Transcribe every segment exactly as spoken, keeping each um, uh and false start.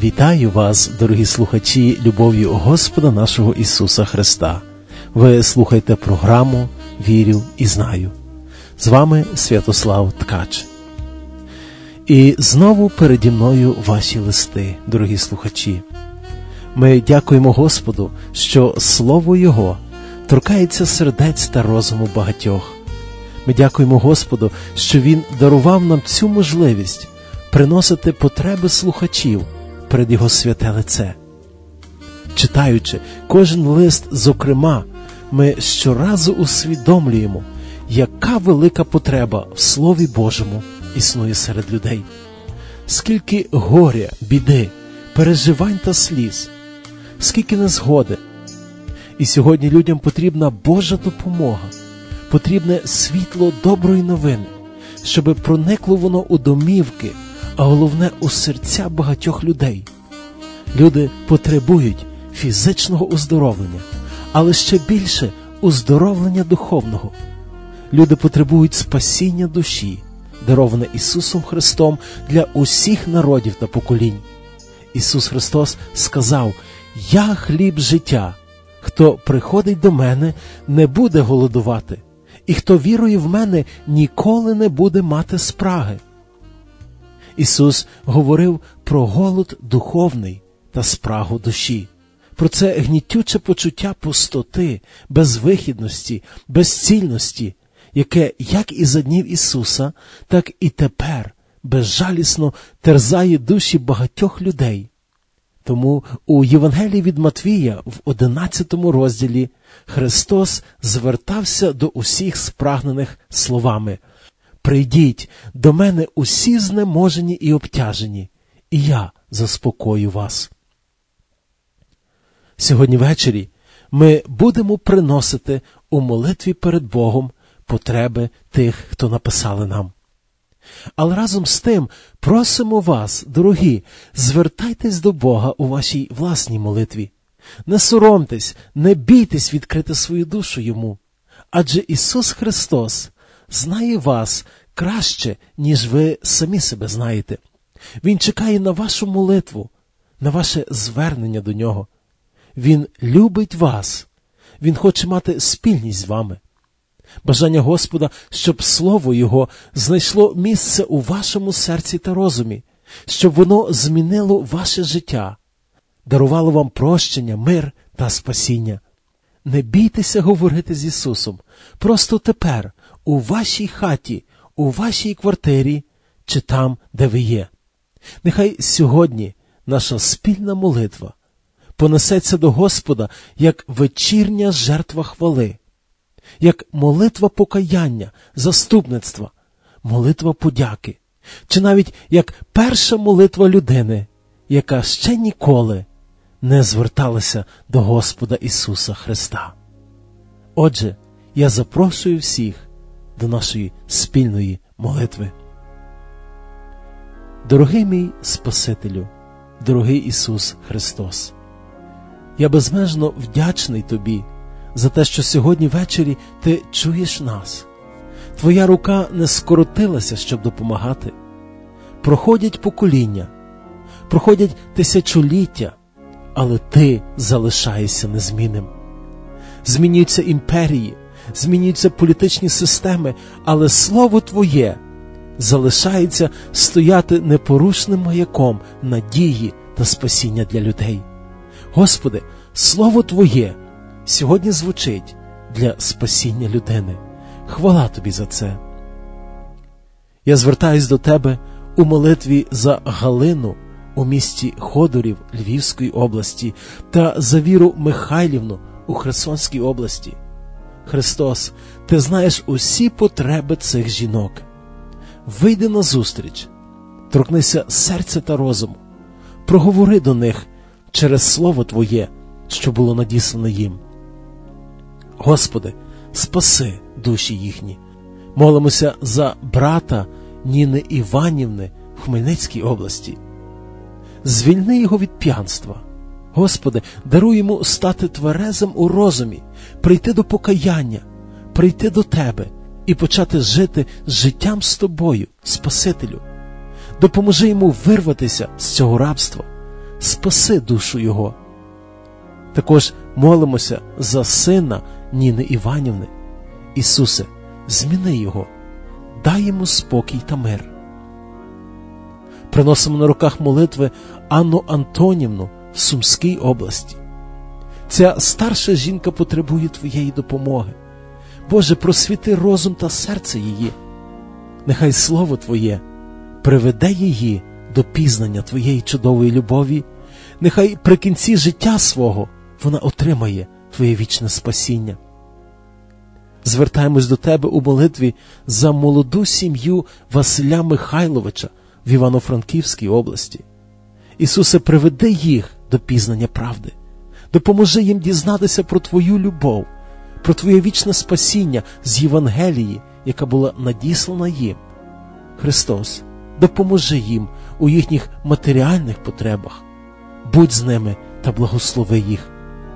Вітаю вас, дорогі слухачі, любов'ю Господа нашого Ісуса Христа. Ви слухаєте програму «Вірю і знаю». З вами Святослав Ткач. І знову переді мною ваші листи, дорогі слухачі. Ми дякуємо Господу, що Слово Його торкається сердець та розуму багатьох. Ми дякуємо Господу, що Він дарував нам цю можливість приносити потреби слухачів перед Його святе лице. Читаючи кожен лист зокрема, ми щоразу усвідомлюємо, яка велика потреба в Слові Божому існує серед людей. Скільки горя, біди, переживань та сліз, скільки незгоди. І сьогодні людям потрібна Божа допомога, потрібне світло доброї новини, щоб проникло воно у домівки, а головне у серця багатьох людей. Люди потребують фізичного оздоровлення, але ще більше оздоровлення духовного. Люди потребують спасіння душі, дароване Ісусом Христом для усіх народів та поколінь. Ісус Христос сказав: «Я хліб життя. Хто приходить до мене, не буде голодувати, і хто вірує в мене, ніколи не буде мати спраги». Ісус говорив про голод духовний та спрагу душі, про це гнітюче почуття пустоти, безвихідності, безцільності, яке як і за днів Ісуса, так і тепер безжалісно терзає душі багатьох людей. Тому у Євангелії від Матвія в одинадцятому розділі Христос звертався до усіх спрагнених словами: «Прийдіть до мене усі знеможені і обтяжені, і я заспокою вас». Сьогодні ввечері ми будемо приносити у молитві перед Богом потреби тих, хто написали нам. Але разом з тим просимо вас, дорогі, звертайтесь до Бога у вашій власній молитві. Не соромтесь, не бійтесь відкрити свою душу Йому, адже Ісус Христос знає вас краще, ніж ви самі себе знаєте. Він чекає на вашу молитву, на ваше звернення до Нього. Він любить вас. Він хоче мати спільність з вами. Бажання Господа, щоб Слово Його знайшло місце у вашому серці та розумі, щоб воно змінило ваше життя, дарувало вам прощення, мир та спасіння. Не бійтеся говорити з Ісусом. Просто тепер, у вашій хаті, у вашій квартирі чи там, де ви є. Нехай сьогодні наша спільна молитва понесеться до Господа як вечірня жертва хвали, як молитва покаяння, заступництва, молитва подяки, чи навіть як перша молитва людини, яка ще ніколи не зверталася до Господа Ісуса Христа. Отже, я запрошую всіх до нашої спільної молитви. Дорогий мій Спасителю, дорогий Ісус Христос, я безмежно вдячний Тобі за те, що сьогодні ввечері Ти чуєш нас. Твоя рука не скоротилася, щоб допомагати. Проходять покоління, проходять тисячоліття, але Ти залишаєшся незмінним. Змінюються імперії, змінюються політичні системи, але Слово Твоє залишається стояти непорушним маяком надії та спасіння для людей. Господи, Слово Твоє сьогодні звучить для спасіння людини. Хвала Тобі за це. Я звертаюсь до Тебе у молитві за Галину у місті Ходорів Львівської області та за Віру Михайлівну у Херсонській області. Христос, Ти знаєш усі потреби цих жінок. Вийди назустріч, торкнися серця та розуму, проговори до них через Слово Твоє, що було надіслане їм. Господи, спаси душі їхні. Молимося за брата Ніни Іванівни в Хмельницькій області. Звільни його від п'янства. Господи, даруй йому стати тверезим у розумі, прийти до покаяння, прийти до Тебе і почати жити життям з Тобою, Спасителю. Допоможи йому вирватися з цього рабства. спаси душу його. Також молимося за сина Ніни Іванівни. Ісусе, зміни його, дай йому спокій та мир. Приносимо на руках молитви Анну Антонівну в Сумській області. Ця старша жінка потребує Твоєї допомоги. Боже, просвіти розум та серце її. Нехай Слово Твоє приведе її до пізнання Твоєї чудової любові. Нехай при кінці життя свого вона отримає Твоє вічне спасіння. Звертаємось до Тебе у молитві за молоду сім'ю Василя Михайловича в Івано-Франківській області. Ісусе, приведи їх до пізнання правди. Допоможи їм дізнатися про Твою любов, про Твоє вічне спасіння з Євангелії, яка була надіслана їм. Христос, допоможи їм у їхніх матеріальних потребах. Будь з ними та благослови їх.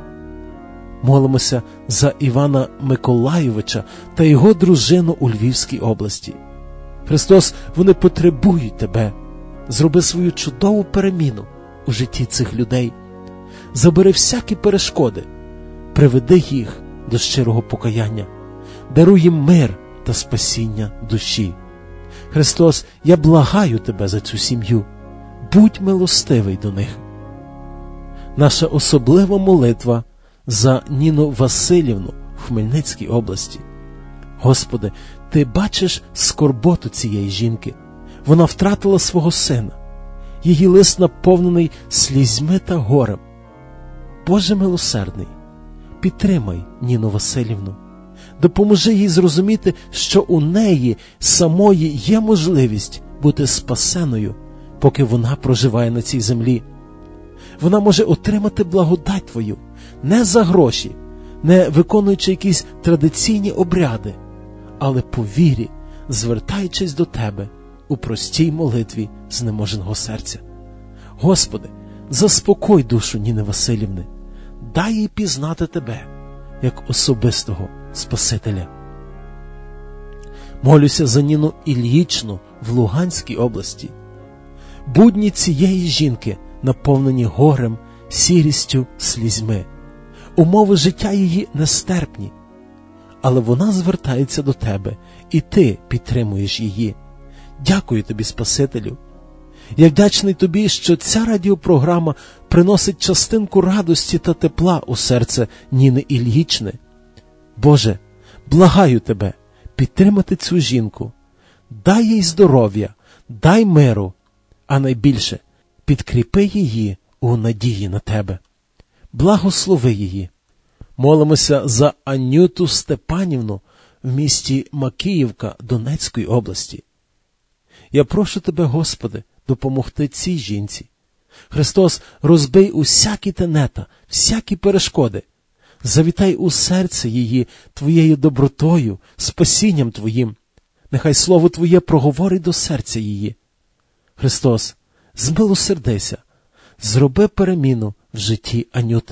Молимося за Івана Миколайовича та його дружину у Львівській області. Христос, вони потребують Тебе. Зроби свою чудову переміну у житті цих людей. Забери всякі перешкоди, приведи їх до щирого покаяння. Даруй їм мир та спасіння душі. Христос, я благаю Тебе за цю сім'ю. Будь милостивий до них. Наша особлива молитва за Ніну Василівну в Хмельницькій області. Господи, Ти бачиш скорботу цієї жінки. Вона втратила свого сина. Її лист наповнений слізьми та горем. Боже милосердний, підтримай Ніну Василівну. Допоможи їй зрозуміти, що у неї самої є можливість бути спасеною, поки вона проживає на цій землі. Вона може отримати благодать Твою не за гроші, не виконуючи якісь традиційні обряди, але по вірі, звертаючись до Тебе у простій молитві знеможеного серця. Господи, заспокой душу Ніни Василівни, дай їй пізнати Тебе як особистого Спасителя. Молюся за Ніну Ільїчну в Луганській області. Будні цієї жінки наповнені горем, сірістю, слізьми. Умови життя її нестерпні, але вона звертається до Тебе, і Ти підтримуєш її. Дякую Тобі, Спасителю. Я вдячний Тобі, що ця радіопрограма приносить частинку радості та тепла у серце Ніни Ільїчни. Боже, благаю Тебе підтримати цю жінку. Дай їй здоров'я, дай миру, а найбільше підкріпи її у надії на Тебе. Благослови її. Молимося за Анюту Степанівну в місті Макіївка Донецької області. Я прошу Тебе, Господи, допомогти цій жінці. Христос, розбий усякі тенета, всякі перешкоди. Завітай у серце її Твоєю добротою, спасінням Твоїм. Нехай Слово Твоє проговорить до серця її. Христос, змилосердися, зроби переміну в житті Анюти.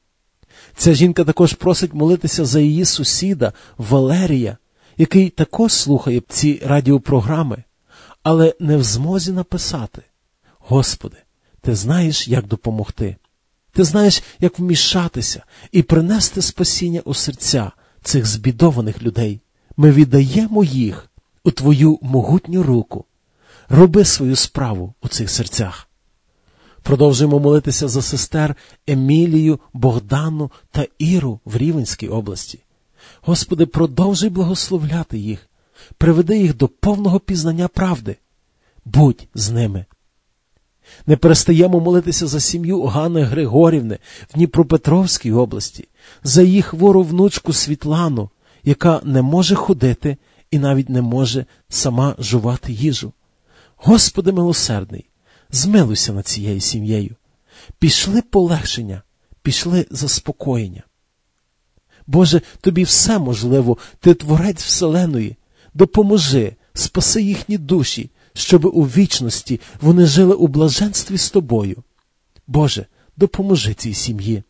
Ця жінка також просить молитися за її сусіда Валерія, який також слухає ці радіопрограми, але не в змозі написати. Господи, Ти знаєш, як допомогти. Ти знаєш, як вмішатися і принести спасіння у серця цих збідованих людей. Ми віддаємо їх у Твою могутню руку. Роби свою справу у цих серцях. Продовжуємо молитися за сестер Емілію, Богдану та Іру в Рівненській області. Господи, продовжуй благословляти їх. Приведи їх до повного пізнання правди. Будь з ними. Не перестаємо молитися за сім'ю Ганни Григорівни в Дніпропетровській області, за її хвору внучку Світлану, яка не може ходити і навіть не може сама жувати їжу. Господи милосердний, змилуйся над цією сім'єю. Пішли полегшення, пішли заспокоєння. Боже, Тобі все можливо, Ти Творець вселеної. Допоможи, спаси їхні душі, щоб у вічності вони жили у блаженстві з Тобою. Боже, допоможи цій сім'ї.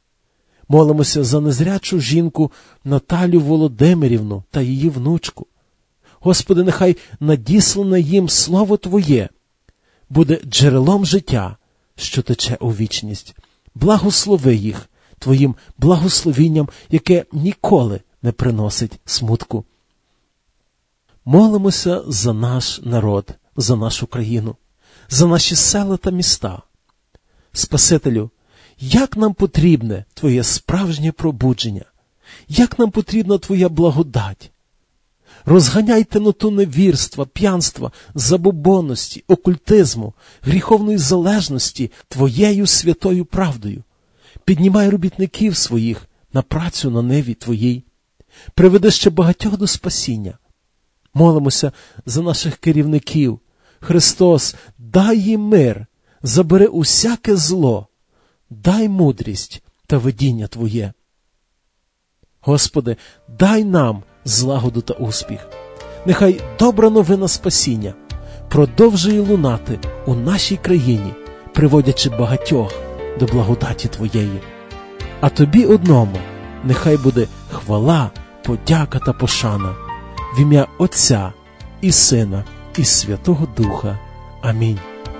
Молимося за незрячу жінку Наталю Володимирівну та її внучку. Господи, нехай надіслане їм Слово Твоє буде джерелом життя, що тече у вічність. Благослови їх Твоїм благословінням, яке ніколи не приносить смутку. Молимося за наш народ, за нашу країну, за наші села та міста. Спасителю, як нам потрібне Твоє справжнє пробудження, як нам потрібна Твоя благодать. Розганяй темноту невірства, п'янства, забобонності, окультизму, гріховної залежності Твоєю святою правдою. Піднімай робітників своїх на працю на ниві Твоїй. Приведи ще багатьох до спасіння. Молимося за наших керівників. Христос, дай їм мир, забери усяке зло, дай мудрість та видіння Твоє. Господи, дай нам злагоду та успіх. Нехай добра новина спасіння продовжує лунати у нашій країні, приводячи багатьох до благодаті Твоєї. А Тобі одному нехай буде хвала, подяка та пошана в ім'я Отця і Сина і Святого Духа. Амінь.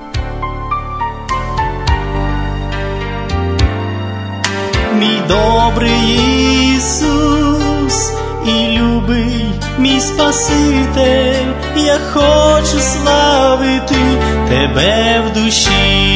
Мій добрий Ісус і любий мій Спаситель, я хочу славити Тебе в душі.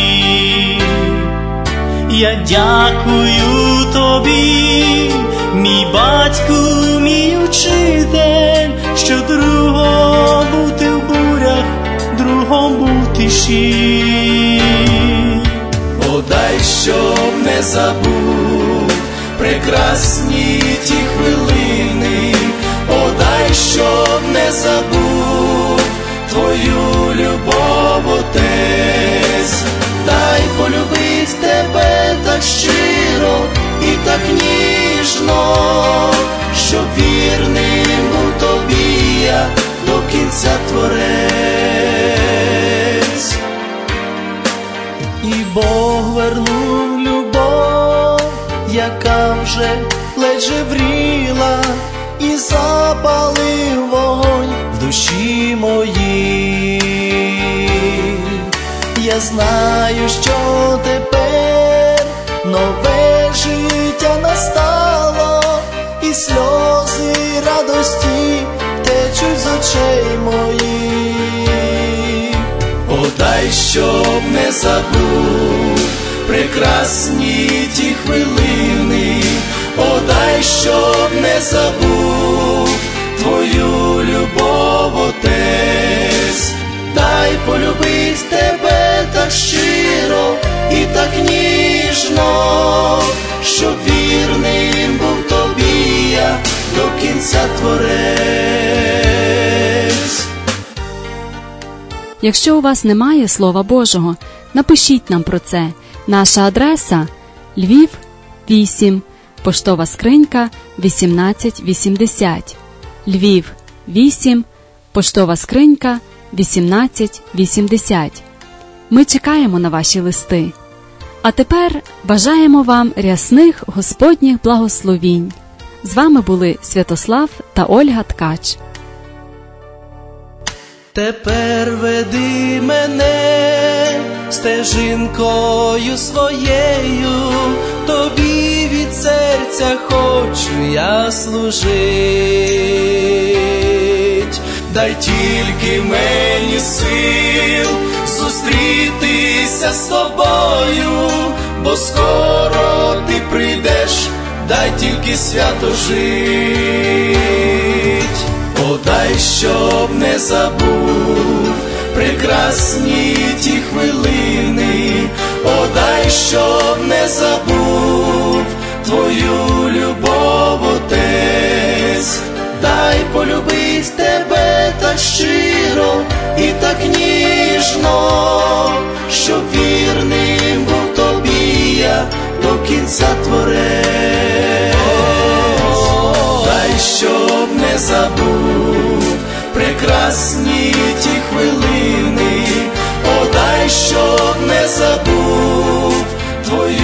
Я дякую Тобі, мій батьку, мій учитель, що другом бути в бурях, другом був тиші. Подай, щоб не забув прекрасні ті хвилини, подай, щоб не забув Твою любов, Отець. Дай полюбить Тебе так щиро і так ніжно, щоб вірним був Тобі я до кінця Творець. І Бог вернув любов, яка вже ледь жевріла, і запалив вогонь в душі моїй. Я знаю, що тепер нове життя настало, і сльози радості течуть з очей моїх. Подай, щоб не забув прекрасні ті хвилини, подай, щоб не забув Твою любов, Отець. Дай полюбить Тебе так щиро і так ніжно, щоб вірним був Тобі я до кінця Творець. Якщо у вас немає Слова Божого, напишіть нам про це. Наша адреса – Львів, вісім, поштова скринька вісімнадцять вісімдесят. Львів, вісім, поштова скринька вісімнадцять вісімдесят. Ми чекаємо на ваші листи. А тепер бажаємо вам рясних Господніх благословінь. З вами були Святослав та Ольга Ткач. Тепер веди мене стежинкою своєю, Тобі від серця хочу я служить. Дай тільки мені сил зустрітися з Тобою, бо скоро Ти прийдеш, дай тільки свято жить. Подай, щоб не забув прекрасні ті хвилини, подай, щоб не забув Твою любов, Отець. Дай полюбить Тебе так щиро і так ніжно, щоб вірним був Тобі я до кінця Творець. Дай, щоб не забув прекрасні ті хвилини, подай, щоб не забув Твою